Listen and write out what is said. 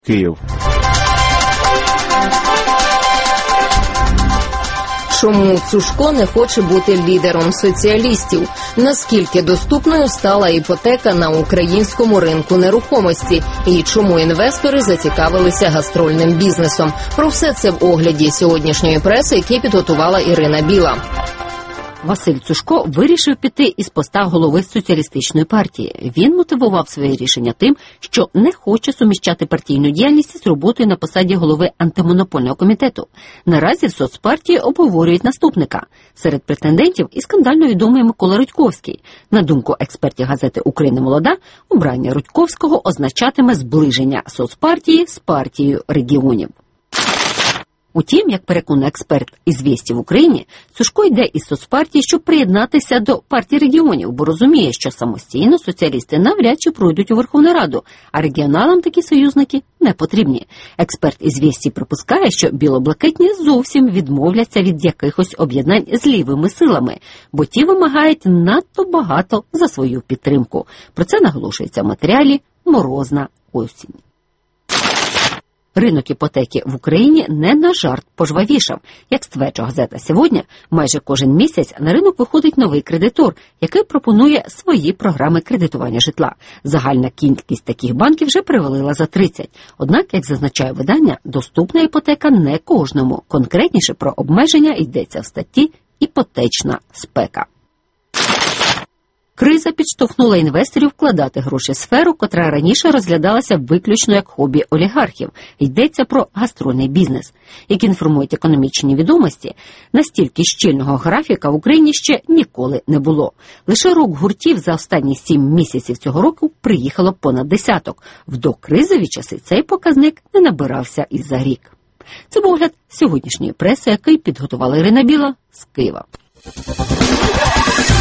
Київ. Чому Цушко не хоче бути лідером соціалістів? Наскільки доступною стала іпотека на українському ринку нерухомості? І чому інвестори зацікавилися гастрольним бізнесом? Про все це в огляді сьогоднішньої преси, який підготувала Ірина Біла. Василь Цушко вирішив піти із поста голови соціалістичної партії. Він мотивував своє рішення тим, що не хоче суміщати партійну діяльність з роботою на посаді голови антимонопольного комітету. Наразі в соцпартії обговорюють наступника. Серед претендентів і скандально відомий Микола Рудьковський. На думку експертів газети «Україна молода», обрання Рудьковського означатиме зближення соцпартії з партією регіонів. Утім, як переконує експерт із «Вєсті» в Україні, Цушко йде із соцпартії, щоб приєднатися до партії регіонів, бо розуміє, що самостійно соціалісти навряд чи пройдуть у Верховну Раду, а регіоналам такі союзники не потрібні. Експерт із «Вєсті» припускає, що білоблакитні зовсім відмовляться від якихось об'єднань з лівими силами, бо ті вимагають надто багато за свою підтримку. Про це наголошується в матеріалі «Морозна осінь». Ринок іпотеки в Україні не на жарт пожвавішав. Як стверджує газета «Сьогодні», майже кожен місяць на ринок виходить новий кредитор, який пропонує свої програми кредитування житла. Загальна кількість таких банків вже перевалила за 30. Однак, як зазначає видання, доступна іпотека не кожному. Конкретніше про обмеження йдеться в статті «Іпотечна спека». Криза підштовхнула інвесторів вкладати гроші в сферу, котра раніше розглядалася виключно як хобі олігархів. Йдеться про гастрольний бізнес. Як інформують економічні відомості, настільки щільного графіка в Україні ще ніколи не було. Лише рок-гуртів за останні 7 місяців цього року приїхало понад десяток. В докризові часи цей показник не набирався і за рік. Це був огляд сьогоднішньої преси, який підготувала Ірина Біла з Києва.